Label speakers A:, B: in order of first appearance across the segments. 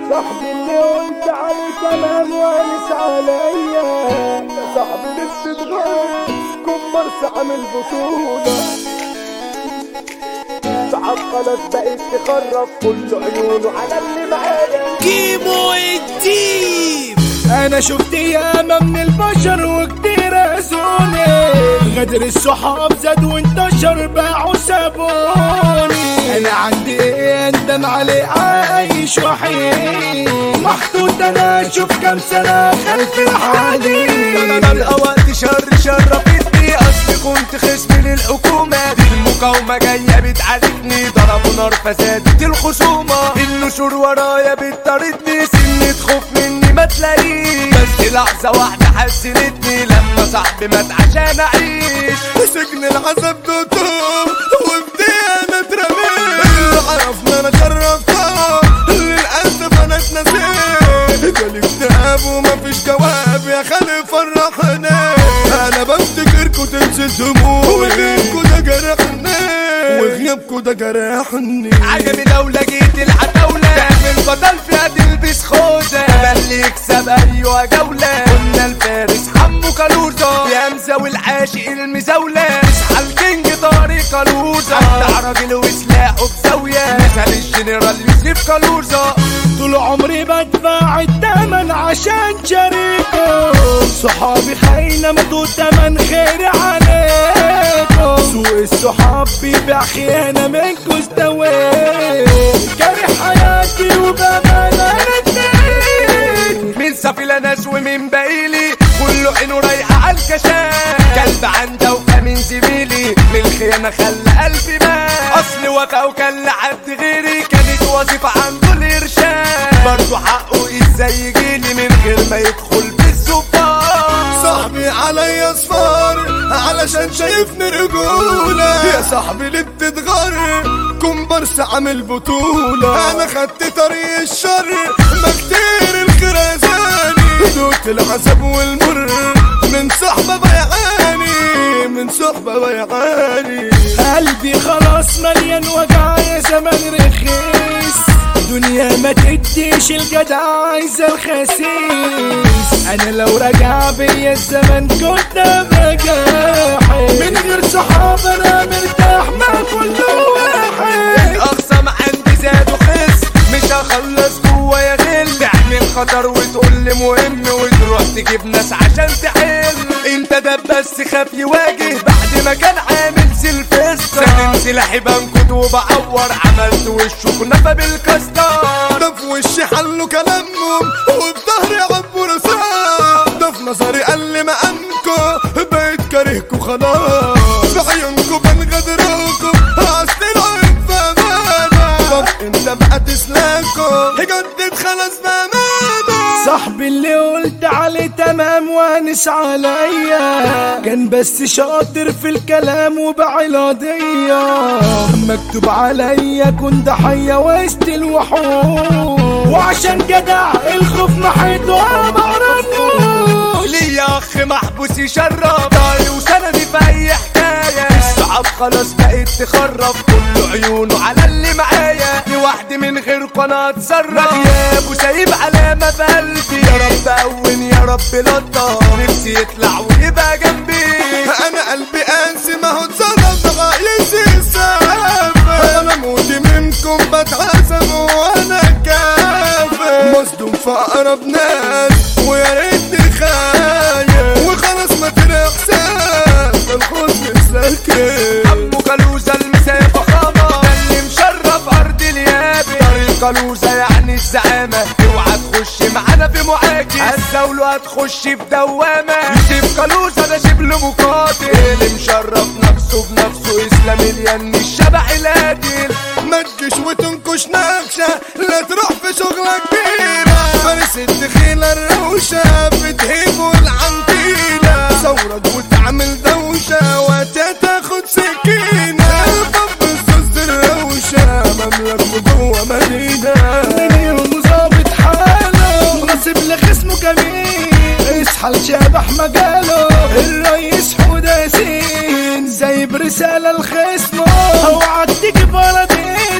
A: صاحبي اللي قلت عليه تمام وانس عليا، يا صاحبي اللي بتتغير كومبارس عامل بطولة، صعب خلاص بقيت تخرف كل عيونه على اللي معايا.
B: كيمو الديب
A: انا شفت ياما من البشر وكتير اذوني، غدر الصحاب زاد وانتشر باعوا سابوني، انا عندي ايه اندم عليه عايش وحيد محطوط انا اشوف كام سنه خلف الحديد.
B: بلقى وقت شرفتني اصلي كنت خصم للحكومه، دي المقاومه جايه بتعالجني ضربوا نار فزادت الخصومه، النشور ورايا بتطاردني سنة خوف مني ما تلاقيش، بس لحظه واحده حسنتني لما صاحبي مات عشان اعيش،
A: سجن العذاب دوتهم وفي انا اترميت، اللي عرفنا انا شرفتها للاسف انا اتنسيت، جالي اكتئاب ومفيش جواب يا خالي فرحني، انا بفتكركوا تنسى دموعي وغيابكوا ده جرحني وغيابكوا ده جرحني.
B: عجبي لو لقيت العتاولة تعمل بطل فيها تلبس خوذة، بل يكسب ايوه جولة، قلنا الفارس حمو كالوزة يا مزاوي العاشق المزاولة، اصحى الكينج طارق كالوزة، بتاع راجل وسلاحه بزاوية، مثل الجنرال يوسف كالوزة،
A: طول عمري بدفع التمن عشان شريكه، صحابي خاينة مدوا تمن خير عليكم، سوق الصحاب بيبيع خيانة منكو استويت، كاره حياتي وبأمانة رديت،
B: من سفيلة ناس ومن باقيلي كله عينه رايحة عالكشاف، كلب عنده وفا من زميلي من الخيانة خلى قلبي مات، اصل وفا وكان لحد غيري كانت وظيفة عنده الارشاد، برضه حقه ازاي يجيلي من غير ما يدخل بالزبار،
A: صاحبي عليا صفار علشان شايفني رجولة، يا صاحبي اللي بتتغر كومبارس عامل بطولة، انا خدت طريق الشر ما كتير الخرزاني، دوت العذاب والمر من صحبة بيعاني من صحبة بيعاني، قلبي خلاص مليان وجع يا زمان رخيص، دنيا ما تديش الجدع عايزة الخسيس، انا لو رجع بيا الزمن كنت بجاحد، من غير صحاب انا مرتاح مع كل واحد،
B: الاخصم عندي زاد وخس مش هخلص جوايا غل، تعمل خطر وتقول لي مهم وتروح تجيب ناس عشان تحل، انت ده بس خاف يواجه بعد ما كان عامل سلفستر، سلم سلاحي بنكد وبعور عملت وشه كنافه بالكاستر،
A: ده في وشي حلوا كلامهم وفي ظهري عبوا رصاص، ده في نظري قال لي مقامكوا بقيت كارهكوا خلاص، في عيونكوا بنغدركوا اصل العين فمانا، طب انت بقى تسلاكوا جدد خلاص بامانة، صاحبي اللي قلت عليه تمام وانس عليا، كان بس شاطر في الكلام وبعلاضية، مكتوب عليا كن ضحية وسط الوحوش، وعشان جدع الخوف محيط ومعرفوش،
B: ليا اخ محبوس يشرب طاري وسندي في اي حكايه، الصعب خلاص بقيت تخرف كل عيونه على اللي معايا، لوحدي من غيركوا انا اتصرف، غياب وسايب علامه في قلبي، يا رب قوم يا رب لطف نفسي يطلع ويبقى جنبي،
A: انا قلبي قاسي ما هو اتصرف عايز يسافر، انا موتي منكم بتعزم وانا كافر، مصدوم في اقرب ناس ويا ريتني خايف، وخلاص ما ترى احساس الحزن ساكت،
B: حمو كالوزة المسافة خامة اللي مشرف ارض اليابس، طريق كالوزة يعني الزعامة، اوعى تخش معانا في معاكس، الزولو هتخش في دوامة، يوسف كالوزة ده شبل مقاتل، اللي مشرف نفسه بنفسه اسلام الين الشبح القاتل،
A: ما تجيش وتنكش نكشة لا تروح في شغلة كبيرة، فارس الدخيلة الروشة بتهيب والعنتيلة، ثورك وتعمل دوشة وتاخد سكينة، الباب الزوز الروشة مملك جوه مدينة، من يوم ظابط حاله نصيب لخصمه جميل، اصحى لشبح مجاله الرئيس حودة ياسين، زي برسالة لخصمه اوعى تيجي بلدينا،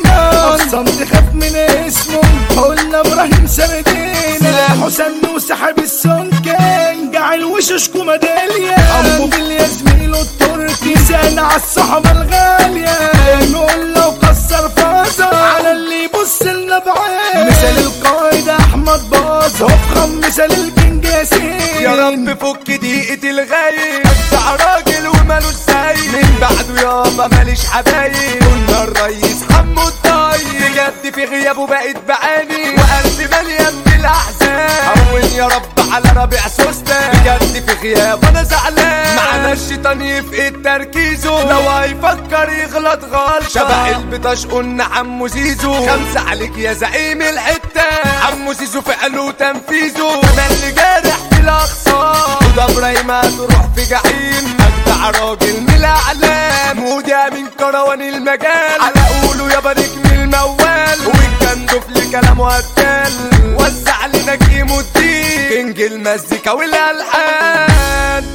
C: صمت خاف من اسمه قلنا ابراهيم سردين سلاحه سن وسحب السنكين جعل وشوشكو ميدالية امه بالياسمينه التركي سان عالصحبة الغالية نقول لو كسر فازة على اللي يبص لنا بعين مثال القائد احمد باظة وفخم مثال الكينج ياسين
B: يا رب فك ضيقة الغايب ابدع راجل ومالوش زي من بعده يابا ماليش حبايب كنا الريس حمو الطيب بجد في غيابه بقيت بعاني وقلبي مليان بالاحزان هون يا رب على ربيع سوسته بجد في غيابه انا زعلان معنا الشيطان يفقد تركيزه لو هيفكر يغلط غلطه شبه البطاش قلنا عمو زيزو 5 عليك يا زعيم الحته عمو زيزو فعله وتنفيذه تملي جارح بالاخصام وده ابراهيم هتروح في جحيم اجدع راجل من الاعلام وده من كروان المجال على قوله يا بارك من الموال وان كان دفل كلامه هتال وزع لنا كيمو الدين كينج المزيكا والالحان